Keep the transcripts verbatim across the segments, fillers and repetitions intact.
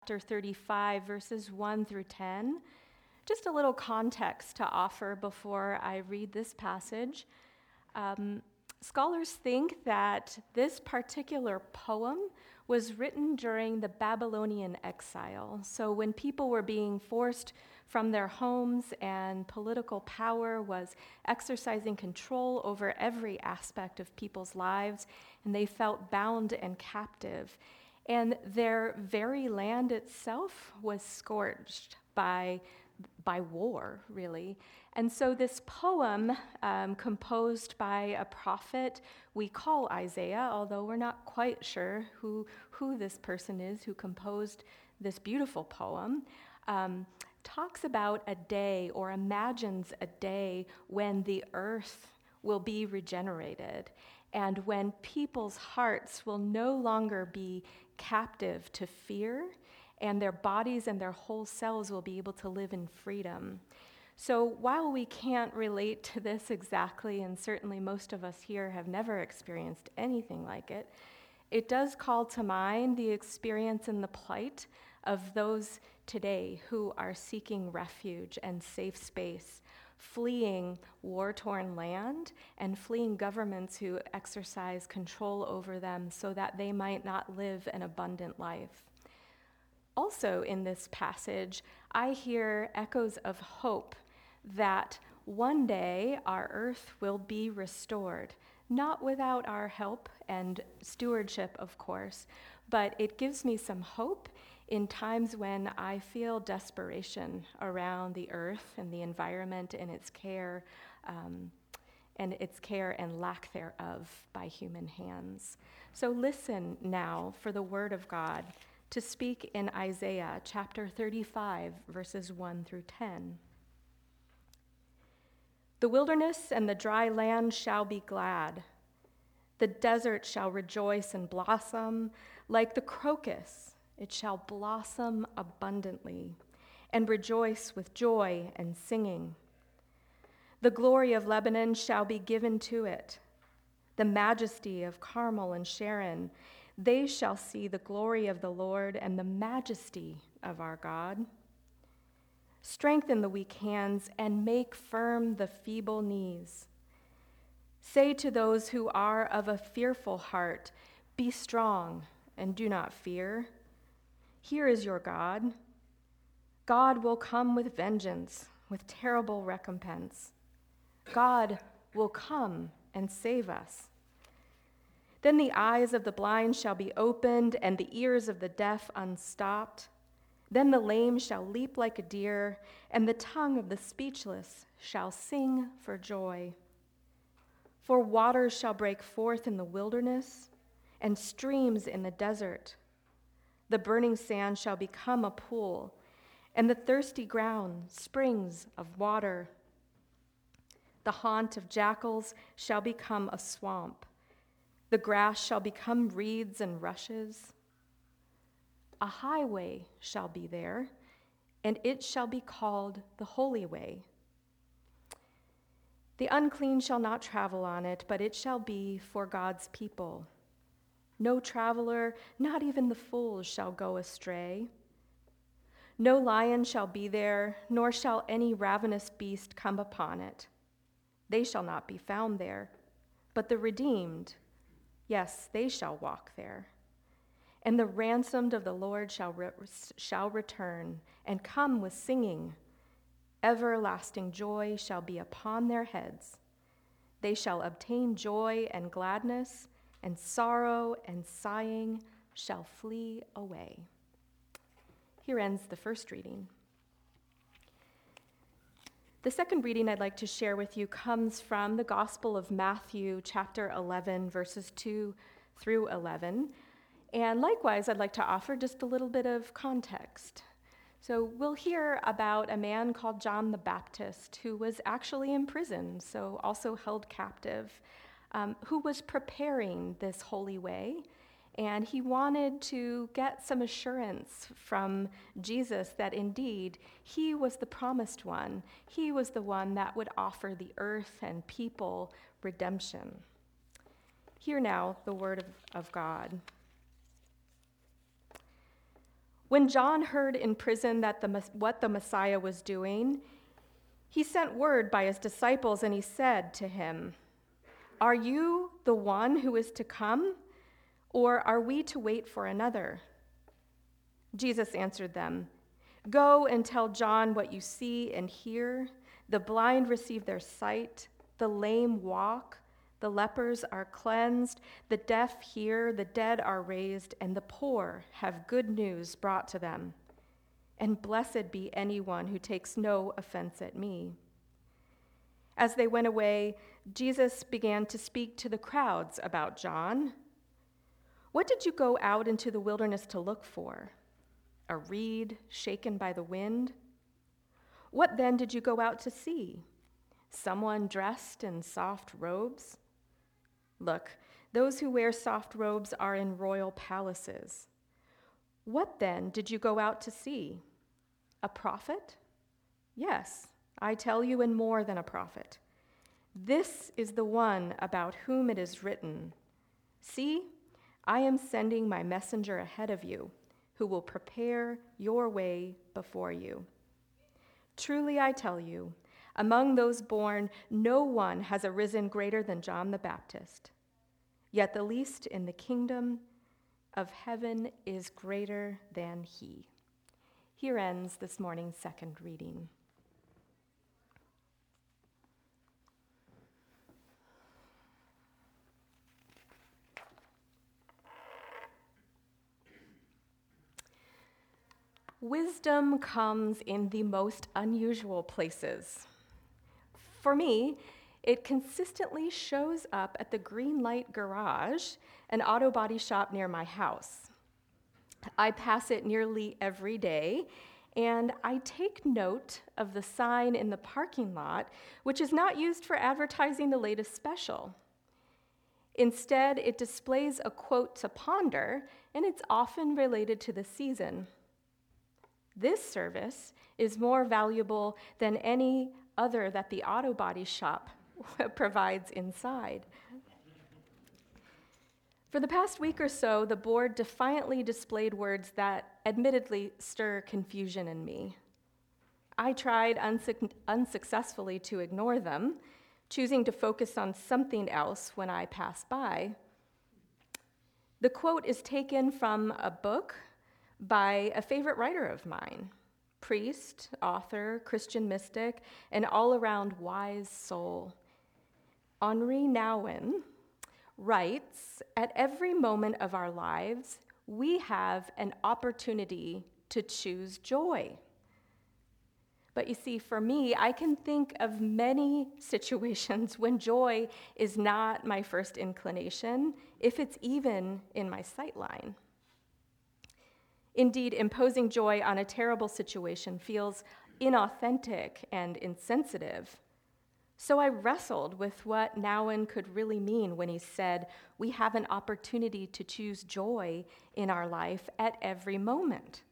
chapter thirty-five, verses one through ten. Just a little context to offer before I read this passage. Um, scholars think that this particular poem was written during the Babylonian exile. So when people were being forced from their homes and political power was exercising control over every aspect of people's lives, and they felt bound and captive. And their very land itself was scorched by, by war, really. And so this poem, um, composed by a prophet we call Isaiah, although we're not quite sure who, who this person is who composed this beautiful poem, um, talks about a day or imagines a day when the earth will be regenerated and when people's hearts will no longer be captive to fear, and their bodies and their whole selves will be able to live in freedom. So while we can't relate to this exactly, and certainly most of us here have never experienced anything like it, it does call to mind the experience and the plight of those today who are seeking refuge and safe space, fleeing war-torn land and fleeing governments who exercise control over them so that they might not live an abundant life. Also in this passage, I hear echoes of hope that one day our earth will be restored, not without our help and stewardship, of course, but it gives me some hope in times when I feel desperation around the earth and the environment and its care, um, and its care and lack thereof by human hands. So listen now for the word of God to speak in Isaiah chapter thirty-five, verses one through ten. The wilderness and the dry land shall be glad. The desert shall rejoice and blossom like the crocus. It shall blossom abundantly and rejoice with joy and singing. The glory of Lebanon shall be given to it, the majesty of Carmel and Sharon. They shall see the glory of the Lord and the majesty of our God. Strengthen the weak hands and make firm the feeble knees. Say to those who are of a fearful heart, be strong and do not fear. Here is your God. God will come with vengeance, with terrible recompense. God will come and save us. Then the eyes of the blind shall be opened and the ears of the deaf unstopped. Then the lame shall leap like a deer, and the tongue of the speechless shall sing for joy. For waters shall break forth in the wilderness, and streams in the desert. The burning sand shall become a pool, and the thirsty ground springs of water. The haunt of jackals shall become a swamp. The grass shall become reeds and rushes. A highway shall be there, and it shall be called the Holy Way. The unclean shall not travel on it, but it shall be for God's people. No traveler, not even the fool, shall go astray. No lion shall be there, nor shall any ravenous beast come upon it. They shall not be found there, but the redeemed, yes, they shall walk there. And the ransomed of the Lord shall, re- shall return and come with singing. Everlasting joy shall be upon their heads. They shall obtain joy and gladness, and sorrow and sighing shall flee away. Here ends the first reading. The second reading I'd like to share with you comes from the Gospel of Matthew, chapter eleven, verses two through eleven. And likewise, I'd like to offer just a little bit of context. So we'll hear about a man called John the Baptist who was actually in prison, so also held captive, um, who was preparing this holy way. And he wanted to get some assurance from Jesus that indeed he was the promised one. He was the one that would offer the earth and people redemption. Hear now the word of, of God. When John heard in prison that the, what the Messiah was doing, he sent word by his disciples and he said to him, "Are you the one who is to come, or are we to wait for another?" Jesus answered them, "Go and tell John what you see and hear. The blind receive their sight, the lame walk, the lepers are cleansed, the deaf hear, the dead are raised, and the poor have good news brought to them. And blessed be anyone who takes no offense at me." As they went away, Jesus began to speak to the crowds about John. "What did you go out into the wilderness to look for? A reed shaken by the wind? What then did you go out to see? Someone dressed in soft robes? Look, those who wear soft robes are in royal palaces. What then did you go out to see? A prophet? Yes, I tell you, and more than a prophet. This is the one about whom it is written, 'See, I am sending my messenger ahead of you, who will prepare your way before you.' Truly I tell you, among those born, no one has arisen greater than John the Baptist. Yet the least in the kingdom of heaven is greater than he." Here ends this morning's second reading. Wisdom comes in the most unusual places. For me, it consistently shows up at the Greenlight Garage, an auto body shop near my house. I pass it nearly every day, and I take note of the sign in the parking lot, which is not used for advertising the latest special. Instead, it displays a quote to ponder, and it's often related to the season. This service is more valuable than any other that the auto body shop provides inside. For the past week or so, the board defiantly displayed words that admittedly stir confusion in me. I tried unsu- unsuccessfully to ignore them, choosing to focus on something else when I passed by. The quote is taken from a book by a favorite writer of mine, priest, author, Christian mystic, and all-around wise soul. Henri Nouwen writes, "At every moment of our lives, we have an opportunity to choose joy." But you see, for me, I can think of many situations when joy is not my first inclination, if it's even in my sightline. Indeed, imposing joy on a terrible situation feels inauthentic and insensitive. So I wrestled with what Nouwen could really mean when he said, we have an opportunity to choose joy in our life at every moment.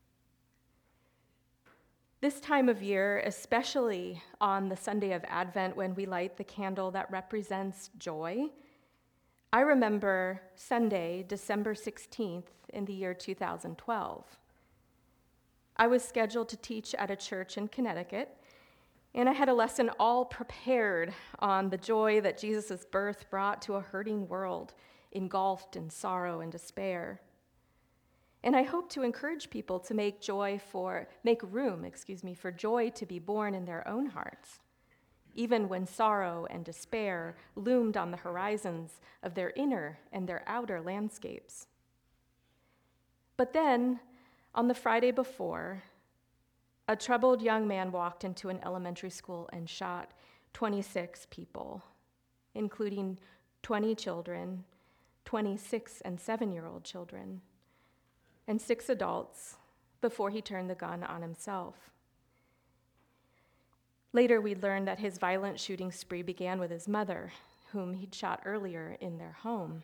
This time of year, especially on the Sunday of Advent when we light the candle that represents joy, I remember Sunday, December sixteenth, in the year two thousand twelve. I was scheduled to teach at a church in Connecticut, and I had a lesson all prepared on the joy that Jesus' birth brought to a hurting world, engulfed in sorrow and despair. And I hope to encourage people to make joy for, make room, excuse me, for joy to be born in their own hearts, even when sorrow and despair loomed on the horizons of their inner and their outer landscapes. But then, on the Friday before, a troubled young man walked into an elementary school and shot twenty-six people, including twenty children, twenty-six and seven-year-old children, and six adults before he turned the gun on himself. Later, we learned that his violent shooting spree began with his mother, whom he'd shot earlier in their home.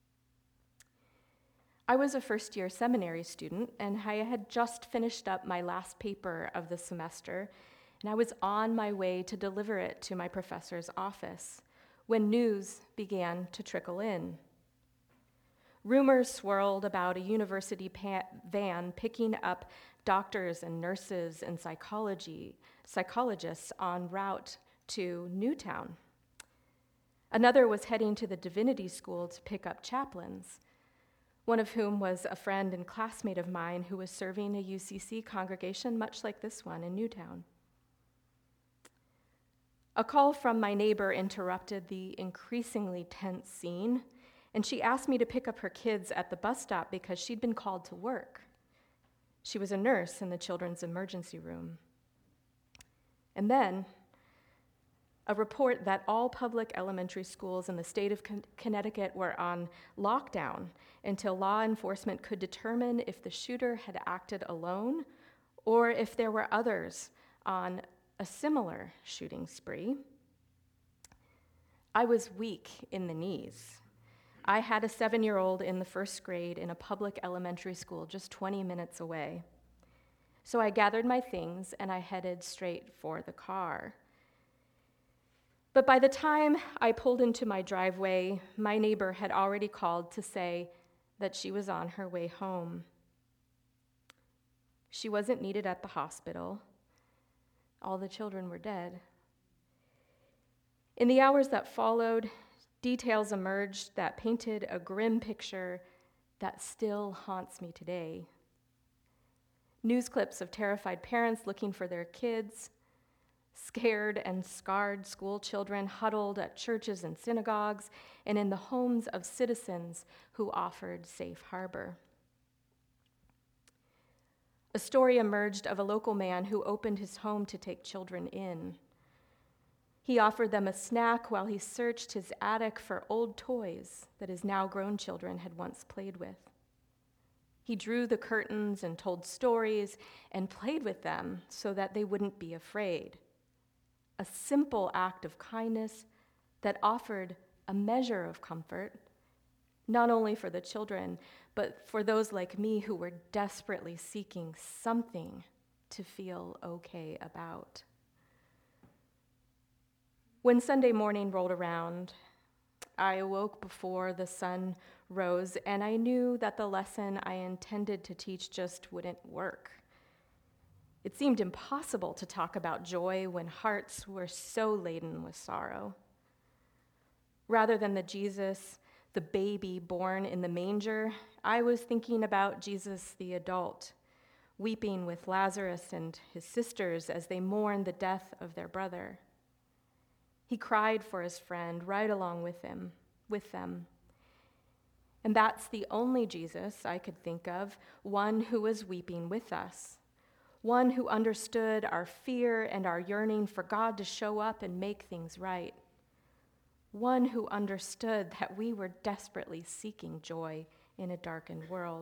I was a first-year seminary student, and I had just finished up my last paper of the semester, and I was on my way to deliver it to my professor's office when news began to trickle in. Rumors swirled about a university pa- van picking up doctors and nurses and psychology, psychologists en route to Newtown. Another was heading to the divinity school to pick up chaplains, one of whom was a friend and classmate of mine who was serving a U C C congregation much like this one in Newtown. A call from my neighbor interrupted the increasingly tense scene, and she asked me to pick up her kids at the bus stop because she'd been called to work. She was a nurse in the children's emergency room. And then, a report that all public elementary schools in the state of Con- Connecticut were on lockdown until law enforcement could determine if the shooter had acted alone or if there were others on a similar shooting spree. I was weak in the knees. I had a seven-year-old in the first grade in a public elementary school just twenty minutes away. So I gathered my things and I headed straight for the car. But by the time I pulled into my driveway, my neighbor had already called to say that she was on her way home. She wasn't needed at the hospital. All the children were dead. In the hours that followed, details emerged that painted a grim picture that still haunts me today. News clips of terrified parents looking for their kids, scared and scarred school children huddled at churches and synagogues and in the homes of citizens who offered safe harbor. A story emerged of a local man who opened his home to take children in. He offered them a snack while he searched his attic for old toys that his now-grown children had once played with. He drew the curtains and told stories and played with them so that they wouldn't be afraid. A simple act of kindness that offered a measure of comfort, not only for the children, but for those like me who were desperately seeking something to feel okay about. When Sunday morning rolled around, I awoke before the sun rose, and I knew that the lesson I intended to teach just wouldn't work. It seemed impossible to talk about joy when hearts were so laden with sorrow. Rather than the Jesus, the baby born in the manger, I was thinking about Jesus the adult, weeping with Lazarus and his sisters as they mourned the death of their brother. He cried for his friend right along with him, with them. And that's the only Jesus I could think of, one who was weeping with us, one who understood our fear and our yearning for God to show up and make things right, one who understood that we were desperately seeking joy in a darkened world.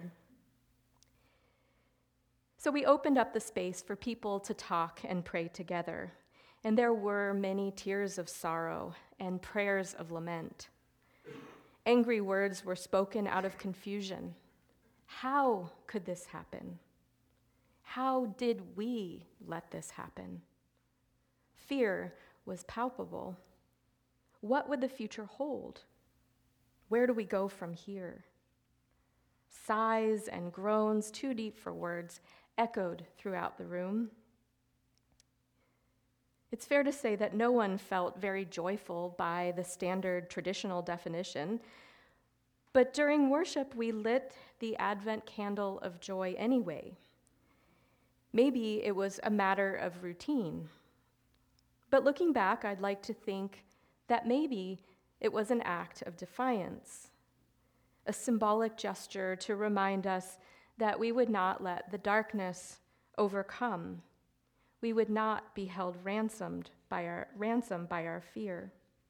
So we opened up the space for people to talk and pray together. And there were many tears of sorrow and prayers of lament. Angry words were spoken out of confusion. How could this happen? How did we let this happen? Fear was palpable. What would the future hold? Where do we go from here? Sighs and groans, too deep for words, echoed throughout the room. It's fair to say that no one felt very joyful by the standard traditional definition, but during worship we lit the Advent candle of joy anyway. Maybe it was a matter of routine, but looking back, I'd like to think that maybe it was an act of defiance, a symbolic gesture to remind us that we would not let the darkness overcome. We would not be held ransomed by our ransom by our fear.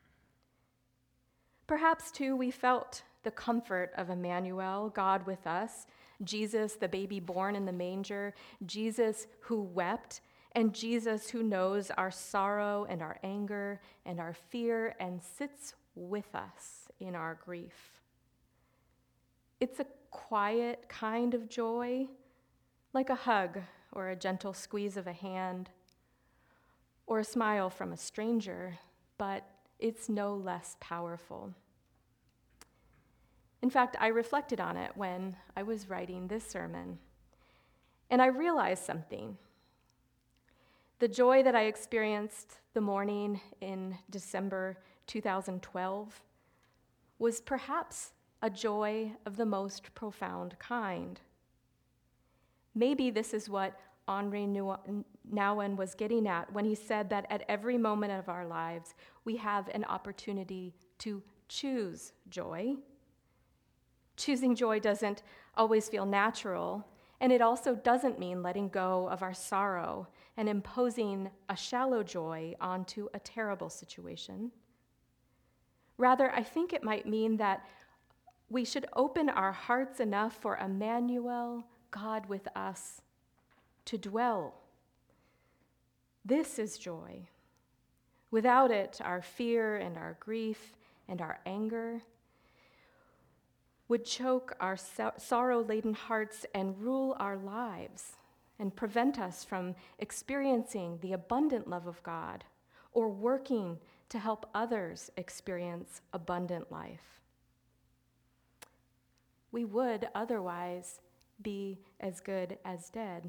Perhaps, too, we felt the comfort of Emmanuel, God with us, Jesus, the baby born in the manger, Jesus who wept, and Jesus who knows our sorrow and our anger and our fear and sits with us in our grief. It's a quiet kind of joy, like a hug or a gentle squeeze of a hand, or a smile from a stranger, but it's no less powerful. In fact, I reflected on it when I was writing this sermon, and I realized something. The joy that I experienced the morning in December two thousand twelve was perhaps a joy of the most profound kind. Maybe this is what Henri Nouwen was getting at when he said that at every moment of our lives, we have an opportunity to choose joy. Choosing joy doesn't always feel natural, and it also doesn't mean letting go of our sorrow and imposing a shallow joy onto a terrible situation. Rather, I think it might mean that we should open our hearts enough for Emmanuel, God with us, to dwell. This is joy. Without it, our fear and our grief and our anger would choke our so- sorrow-laden hearts and rule our lives and prevent us from experiencing the abundant love of God or working to help others experience abundant life. We would otherwise be as good as dead.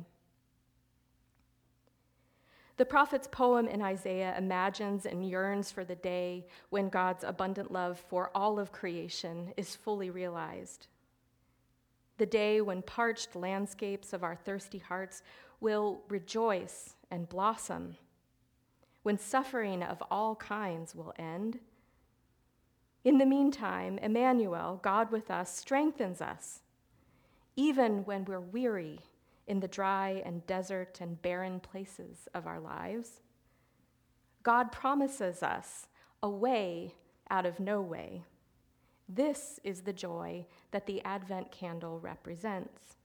The prophet's poem in Isaiah imagines and yearns for the day when God's abundant love for all of creation is fully realized. The day when parched landscapes of our thirsty hearts will rejoice and blossom, when suffering of all kinds will end. In the meantime, Emmanuel, God with us, strengthens us, even when we're weary in the dry and desert and barren places of our lives. God promises us a way out of no way. This is the joy that the Advent candle represents.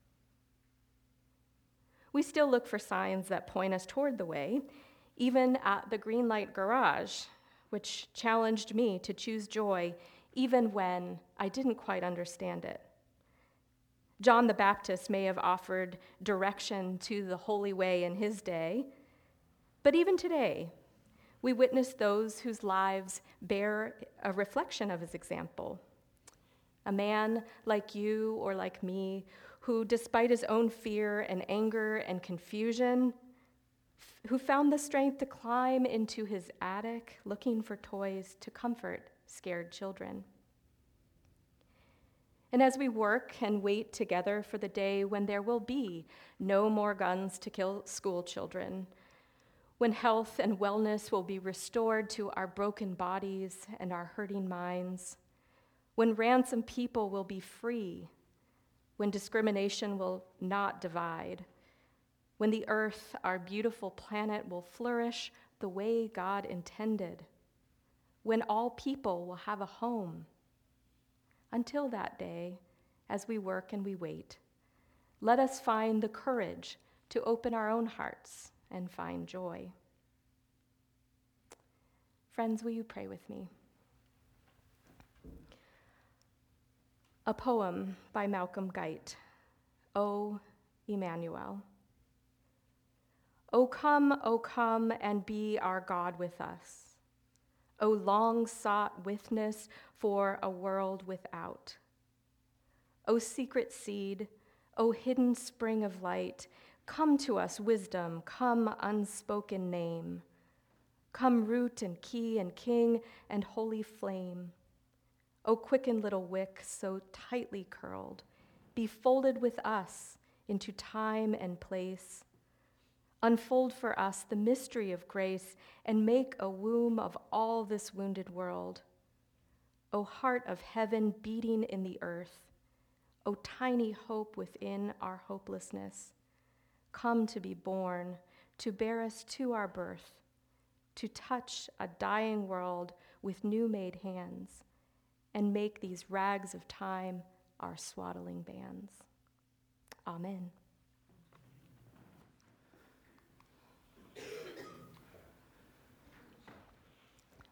We still look for signs that point us toward the way, even at the Greenlight Garage, which challenged me to choose joy even when I didn't quite understand it. John the Baptist may have offered direction to the holy way in his day, but even today, we witness those whose lives bear a reflection of his example. A man like you or like me, who, despite his own fear and anger and confusion, who found the strength to climb into his attic looking for toys to comfort scared children. And as we work and wait together for the day when there will be no more guns to kill school children, when health and wellness will be restored to our broken bodies and our hurting minds, when ransomed people will be free, when discrimination will not divide, when the earth, our beautiful planet, will flourish the way God intended, when all people will have a home. Until that day, as we work and we wait, let us find the courage to open our own hearts and find joy. Friends, will you pray with me? A poem by Malcolm Guite, O Emmanuel. O come, O come, and be our God with us. O long-sought witness for a world without. O secret seed, O hidden spring of light, come to us, wisdom, come, unspoken name. Come, root and key and king and holy flame. O quickened little wick, so tightly curled, be folded with us into time and place. Unfold for us the mystery of grace and make a womb of all this wounded world. O heart of heaven beating in the earth, O tiny hope within our hopelessness, come to be born, to bear us to our birth, to touch a dying world with new-made hands, and make these rags of time our swaddling bands. Amen.